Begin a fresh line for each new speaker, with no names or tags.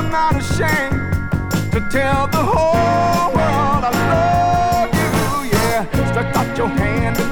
I'm not ashamed to tell the whole world I love you, yeah. Stretch out your hand